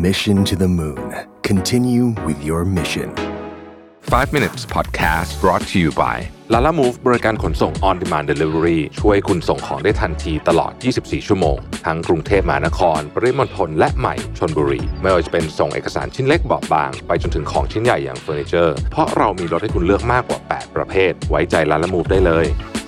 Mission to the Moon. Continue with your mission. 5 minutes podcast brought to you by Lalamove บริการขนส่ง on demand delivery ช่วยคุณส่งของได้ทันทีตลอด24ชั่วโมงทั้งกรุงเทพมหานครปริมณฑลและใหม่ชลบุรีไม่ว่าจะเป็นส่งเอกสารชิ้นเล็กเบาะบางไปจนถึงของชิ้นใหญ่อย่างเฟอร์นิเจอร์เพราะเรามีรถให้คุณเลือกมากกว่า8ประเภทไว้ใจ Lalamove ได้เลย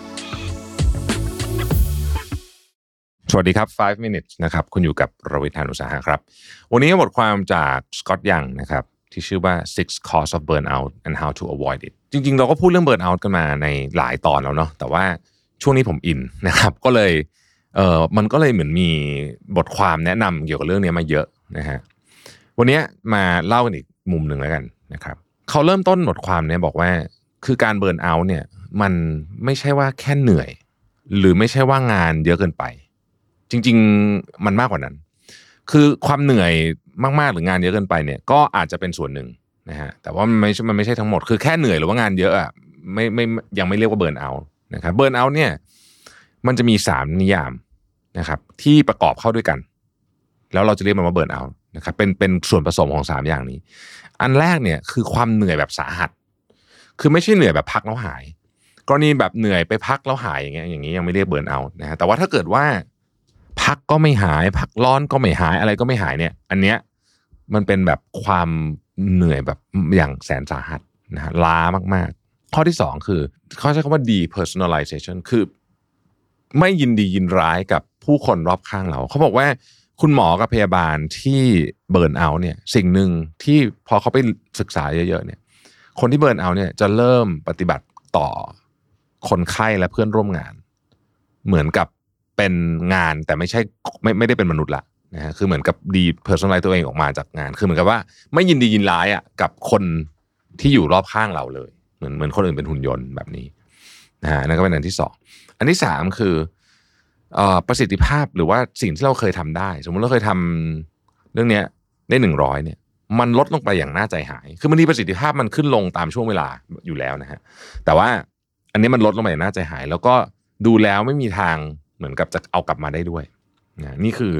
สวัสดีครับ5 minutes นะครับคุณอยู่กับรวิทย์ หาญอุตสาหะครับวันนี้บทความจากสกอตต์ยังนะครับที่ชื่อว่า Six Causes of Burnout and How to Avoid It จริงๆเราก็พูดเรื่อง Burnout กันมาในหลายตอนแล้วเนาะแต่ว่าช่วงนี้ผมอินนะครับก็เลยมันก็เลยเหมือนมีบทความแนะนำเกี่ยวกับเรื่องนี้มาเยอะนะฮะวันนี้มาเล่ากันอีกมุมหนึ่งแล้วกันนะครับเขาเริ่มต้นบทความนี้บอกว่าคือการ Burnout เนี่ยมันไม่ใช่ว่าแค่เหนื่อยหรือไม่ใช่ว่างานเยอะเกินไปจริงๆมันมากกว่านั้นคือความเหนื่อยมากๆหรืองานเยอะเกินไปเนี่ยก็อาจจะเป็นส่วนหนึ่งนะฮะแต่ว่ามันไม่ใช่ทั้งหมดคือแค่เหนื่อยหรือว่างานเยอะอ่ะไม่ยังไม่เรียกว่าเบิร์นเอาท์นะครับเบิร์นเอาท์เนี่ยมันจะมี3นิยามนะครับที่ประกอบเข้าด้วยกันแล้วเราจะเรียกมันว่าเบิร์นเอาท์นะครับเป็นส่วนผสมของ3อย่างนี้อันแรกเนี่ยคือความเหนื่อยแบบสาหัสคือไม่ใช่เหนื่อยแบบพักแล้วหายกรณีแบบเหนื่อยไปพักแล้วหายอย่างนี้ยังไม่เรียกเบิร์นเอาท์นะฮะแต่ว่าถ้าเกิดว่าพักก็ไม่หายพักร้อนก็ไม่หายอะไรก็ไม่หายเนี่ยอันเนี้ยมันเป็นแบบความเหนื่อยแบบอย่างแสนสาหัสนะฮะล้ามากๆข้อที่2คือเขาใช้คำว่า depersonalization คือไม่ยินดียินร้ายกับผู้คนรอบข้างเราเขาบอกว่าคุณหมอกับพยาบาลที่เบิร์นเอาท์เนี่ยสิ่งหนึ่งที่พอเขาไปศึกษาเยอะๆเนี่ยคนที่เบิร์นเอาท์เนี่ยจะเริ่มปฏิบัติต่อคนไข้และเพื่อนร่วมงานเหมือนกับเป็นงานแต่ไม่ได้เป็นมนุษย์ละนะฮะคือเหมือนกับดีเพอร์ซันไลซ์ตัวเองออกมาจากงานคือเหมือนกับว่าไม่ยินดียินร้ายอ่ะกับคนที่อยู่รอบข้างเราเลยเหมือนคนอื่นเป็นหุ่นยนต์แบบนี้นะฮะนั่นก็เป็นอันที่2อันที่3คือประสิทธิภาพหรือว่าสิ่งที่เราเคยทำได้สมมุติเราเคยทำเรื่องนี้ได้100เนี่ยมันลดลงไปอย่างน่าใจหายคือบางทีประสิทธิภาพมันขึ้นลงตามช่วงเวลาอยู่แล้วนะฮะแต่ว่าอันนี้มันลดลงไปอย่างน่าใจหายแล้วก็ดูแล้วไม่มีทางเหมือนกับจะเอากลับมาได้ด้วยนะนี่คือ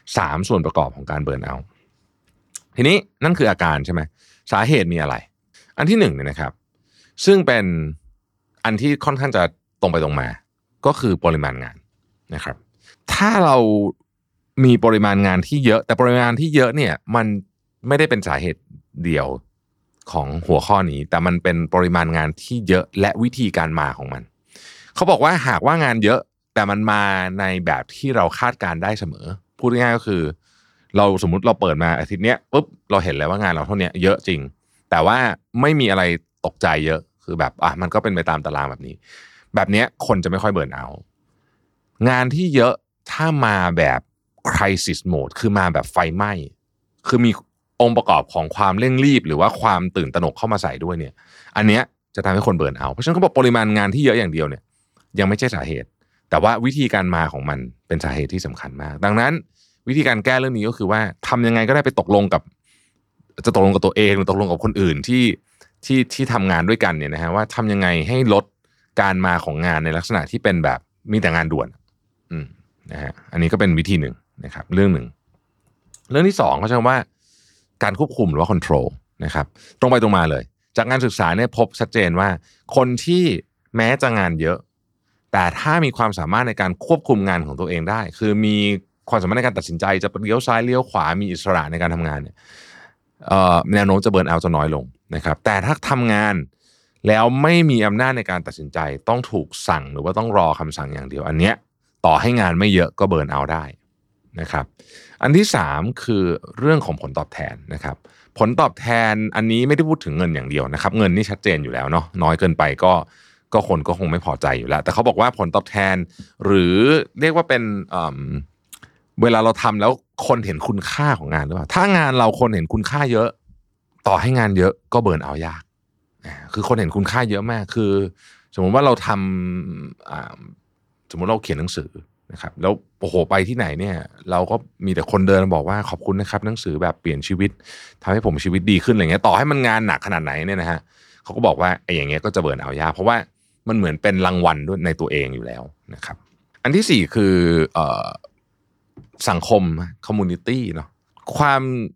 3ส่วนประกอบของการเบิร์นเอาท์ทีนี้นั่นคืออาการใช่ไหมสาเหตุมีอะไรอันที่1เนี่ยนะครับซึ่งเป็นอันที่ค่อนข้างจะตรงไปตรงมาก็คือปริมาณงานนะครับถ้าเรามีปริมาณงานที่เยอะแต่ปริมาณที่เยอะเนี่ยมันไม่ได้เป็นสาเหตุเดียวของหัวข้อนี้แต่มันเป็นปริมาณงานที่เยอะและวิธีการมาของมันเขาบอกว่าหากว่างานเยอะแต่มันมาในแบบที่เราคาดการได้เสมอพูดง่ายๆก็คือเราสมมุติเราเปิดมาอาทิตย์นี้ปุ๊บเราเห็นแล้วว่างานเราเท่านี้เยอะจริงแต่ว่าไม่มีอะไรตกใจเยอะคือแบบมันก็เป็นไปตามตารางแบบนี้คนจะไม่ค่อยเบิร์นเอาท์งานที่เยอะถ้ามาแบบ crisis mode คือมาแบบไฟไหม้คือมีองค์ประกอบของความเร่งรีบหรือว่าความตื่นตระหนกเข้ามาใส่ด้วยเนี่ยอันเนี้ยจะทำให้คนเบิร์นเอาท์เพราะฉะนั้นเขาบอกปริมาณงานที่เยอะอย่างเดียวเนี่ยยังไม่ใช่สาเหตุแต่ว่าวิธีการมาของมันเป็นสาเหตุที่สำคัญมากดังนั้นวิธีการแก้เรื่องนี้ก็คือว่าทำยังไงก็ได้ไปตกลงกับตัวเองหรือตกลงกับคนอื่นที่ทำงานด้วยกันเนี่ยนะฮะว่าทำยังไงให้ลดการมาของงานในลักษณะที่เป็นแบบมีแต่งานด่วนนะฮะอันนี้ก็เป็นวิธีหนึ่งนะครับเรื่องที่2เขาใช้คำว่าการควบคุมหรือว่า control นะครับตรงไปตรงมาเลยจากงานศึกษาเนี่ยพบชัดเจนว่าคนที่แม้จะงานเยอะแต่ถ้ามีความสามารถในการควบคุมงานของตัวเองได้คือมีความสามารถในการตัดสินใจจะเลี้ยวซ้ายเลี้ยวขวามีอิสระในการทำงานเนี่ยแนวโน้มจะเบิร์นเอาท์จะน้อยลงนะครับแต่ถ้าทำงานแล้วไม่มีอำนาจในการตัดสินใจต้องถูกสั่งหรือว่าต้องรอคำสั่งอย่างเดียวอันเนี้ยต่อให้งานไม่เยอะก็เบิร์นเอาท์ได้นะครับอันที่3คือเรื่องของผลตอบแทนนะครับผลตอบแทนอันนี้ไม่ได้พูดถึงเงินอย่างเดียวนะครับเงินนี่ชัดเจนอยู่แล้วเนาะน้อยเกินไปก็คนก็คงไม่พอใจอยู่แล้วแต่เขาบอกว่าผลตอบแทนหรือเรียกว่าเป็นเวลาเราทำแล้วคนเห็นคุณค่าของงานหรือเปล่าถ้างานเราคนเห็นคุณค่าเยอะต่อให้งานเยอะก็เบิร์นเอาท์ยากคือคนเห็นคุณค่าเยอะมากคือสมมติว่าเราทำสมมติเราเขียนหนังสือนะครับแล้วโอ้โหไปที่ไหนเนี่ยเราก็มีแต่คนเดินมาบอกว่าขอบคุณนะครับหนังสือแบบเปลี่ยนชีวิตทำให้ผมชีวิตดีขึ้นอะไรเงี้ยต่อให้มันงานหนักขนาดไหนเนี่ยนะฮะเขาก็บอกว่าไอ้อย่างเงี้ยก็จะเบิร์นเอาท์ยากเพราะว่ามันเหมือนเป็นรางวัลด้วยในตัวเองอยู่แล้วนะครับอันที่4คือสังคม community เนาะความ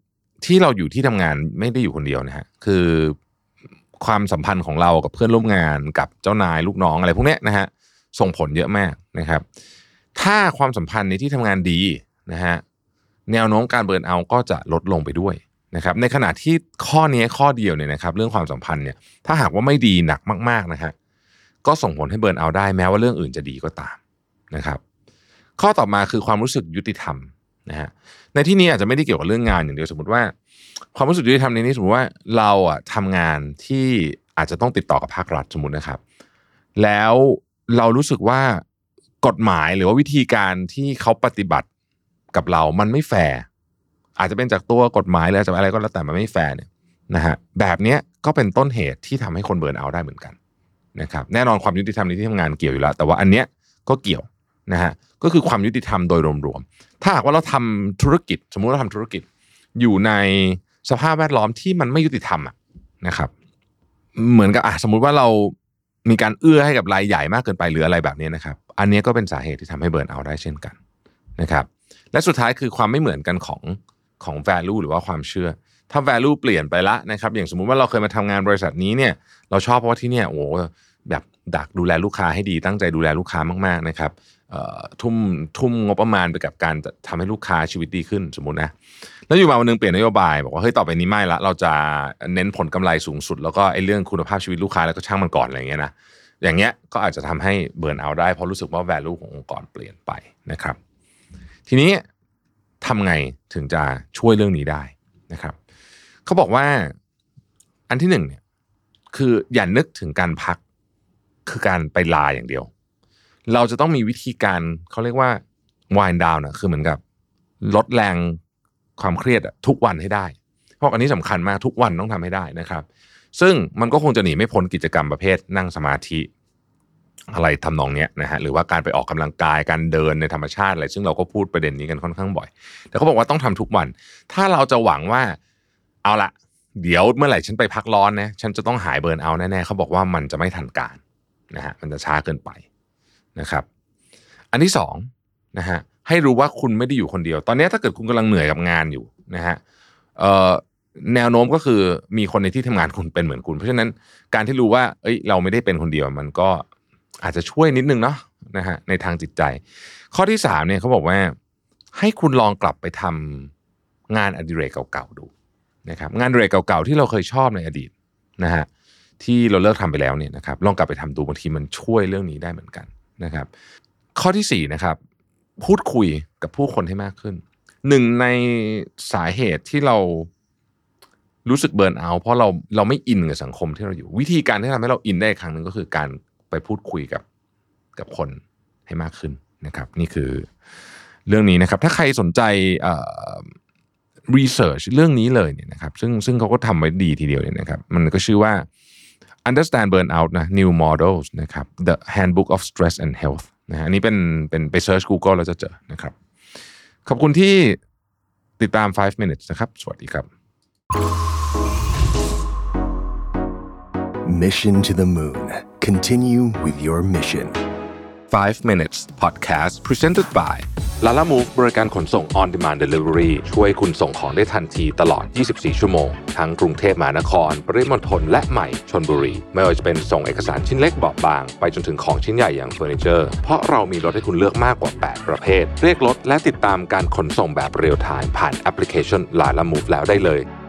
ที่เราอยู่ที่ทำงานไม่ได้อยู่คนเดียวนะฮะคือความสัมพันธ์ของเรากับเพื่อนร่วมงานกับเจ้านายลูกน้องอะไรพวกนี้นะฮะส่งผลเยอะมากนะครับถ้าความสัมพันธ์ในที่ทำงานดีนะฮะแนวโน้มการเบิร์นเอาท์ก็จะลดลงไปด้วยนะครับในขณะที่ข้อนี้ข้อเดียวเนี่ยนะครับเรื่องความสัมพันธ์เนี่ยถ้าหากว่าไม่ดีหนักมากๆนะฮะก็ส่งผลให้เบิร์นเอาท์ได้แม้ว่าเรื่องอื่นจะดีก็ตามนะครับข้อต่อมาคือความรู้สึกยุติธรรมนะฮะในที่นี้อาจจะไม่ได้เกี่ยวกับเรื่องงานอย่างเดียวสมมติว่าความรู้สึกยุติธรรมในนี้สมมติว่าเราทำงานที่อาจจะต้องติดต่อกับภาครัฐสมมตินะครับแล้วเรารู้สึกว่ากฎหมายหรือว่าวิธีการที่เขาปฏิบัติกับเรามันไม่แฟร์อาจจะเป็นจากตัวกฎหมายหรือจากอะไรก็แล้วแต่มันไม่แฟร์เนี่ยนะฮะแบบนี้ก็เป็นต้นเหตุที่ทำให้คนเบิร์นเอาท์ได้เหมือนกันนะครับแน่นอนความยุติธรรมในที่ทำงานเกี่ยวอยู่แล้วแต่ว่าอันเนี้ยก็เกี่ยวนะฮะก็คือความยุติธรรมโดยรวมๆถ้าหากว่าเราทำธุรกิจสมมุติเราทำธุรกิจอยู่ในสภาพแวดล้อมที่มันไม่ยุติธรรมนะครับเหมือนกับสมมุติว่าเรามีการเอื้อให้กับรายใหญ่มากเกินไปหรืออะไรแบบนี้นะครับอันนี้ก็เป็นสาเหตุที่ทำให้เบิร์นเอาท์ได้เช่นกันนะครับและสุดท้ายคือความไม่เหมือนกันของ value หรือว่าความเชื่อถ้า value เปลี่ยนไปละนะครับอย่างสมมุติว่าเราเคยมาทำงานบริษัทนี้เนี่ยเราชอบเพราะว่าที่เนี่ยโอ้แบบดักดูแลลูกค้าให้ดีตั้งใจดูแลลูกค้ามากๆนะครับทุ่มงบประมาณไปกับการทำให้ลูกค้าชีวิตดีขึ้นสมมุตินะแล้วอยู่มาวันนึงเปลี่ยนนโยบายบอกว่าเฮ้ยต่อไปนี้ไม่ละเราจะเน้นผลกำไรสูงสุดแล้วก็ไอ้เรื่องคุณภาพชีวิตลูกค้าแล้วก็ช่างมันก่อนอะไรอย่างเงี้ยนะอย่างเงี้ยก็อาจจะทำให้เบิร์นเอาท์ได้เพราะรู้สึกว่า value ขององค์กรเปลี่ยนไปนะครับทีนี้ทำไงถึงจะช่วยเรื่องนี้ได้นะครับเขาบอกว่าอันที่หนึ่งเนี่ยคืออย่านึกถึงการพักคือการไปลาอย่างเดียวเราจะต้องมีวิธีการเขาเรียกว่า wind down นะคือเหมือนกับลดแรงความเครียดทุกวันให้ได้เพราะอันนี้สำคัญมากทุกวันต้องทำให้ได้นะครับซึ่งมันก็คงจะหนีไม่พ้นกิจกรรมประเภทนั่งสมาธิอะไรทำนองเนี้ยนะฮะหรือว่าการไปออกกำลังกายการเดินในธรรมชาติอะไรซึ่งเราก็พูดประเด็นนี้กันค่อนข้างบ่อยแต่เขาบอกว่าต้องทำทุกวันถ้าเราจะหวังว่าเอาละเดี๋ยวเมื่อไหร่ฉันไปพักร้อนนะฉันจะต้องหายเบิร์นเอาท์แน่ๆเขาบอกว่ามันจะไม่ทันการนะฮะมันจะช้าเกินไปนะครับอันที่สองนะฮะให้รู้ว่าคุณไม่ได้อยู่คนเดียวตอนนี้ถ้าเกิดคุณกำลังเหนื่อยกับงานอยู่นะฮะแนวโน้มก็คือมีคนในที่ทำงานคุณเป็นเหมือนคุณเพราะฉะนั้นการที่รู้ว่าเราไม่ได้เป็นคนเดียวมันก็อาจจะช่วยนิดนึงเนาะนะฮะในทางจิตใจข้อที่สามเนี่ยเขาบอกว่าให้คุณลองกลับไปทำงานอดิเรกเก่าๆดูนะครับงานอดิเรกเก่าๆที่เราเคยชอบในอดีตนะฮะที่เราเลิกทำไปแล้วเนี่ยนะครับลองกลับไปทำดูบางทีมันช่วยเรื่องนี้ได้เหมือนกันนะครับข้อที่สี่นะครับพูดคุยกับผู้คนให้มากขึ้นหนึ่งในสาเหตุที่เรารู้สึกเบิร์นเอาท์เพราะเราไม่อินกับสังคมที่เราอยู่วิธีการที่ทำให้เราอินได้ครั้งหนึ่งก็คือการไปพูดคุยกับคนให้มากขึ้นนะครับนี่คือเรื่องนี้นะครับถ้าใครสนใจresearch เรื่องนี้เลยเนี่ยนะครับซึ่งเขาก็ทำไว้ดีทีเดียวเนี่ยนะครับมันก็ชื่อว่า Understand Burnout นะ New Models นะครับ The Handbook of Stress and Health นะฮะอันนี้เป็นไป search Google แล้วจะเจอนะครับขอบคุณที่ติดตาม5 minutes นะครับสวัสดีครับ Mission to the Moon. Continue with your mission. 5 minutes podcast presented by Lalamove บริการขนส่ง on demand delivery ช่วยคุณส่งของได้ทันทีตลอด24ชั่วโมงทั้งกรุงเทพมหานครปริมณฑลและใหม่ชลบุรีไม่ว่าจะเป็นส่งเอกสารชิ้นเล็กเบาบางไปจนถึงของชิ้นใหญ่อย่างเฟอร์นิเจอร์เพราะเรามีรถให้คุณเลือกมากกว่า8ประเภทเรียกรถและติดตามการขนส่งแบบเรียลไทม์ผ่านแอปพลิเคชัน Lalamove แล้วได้เลย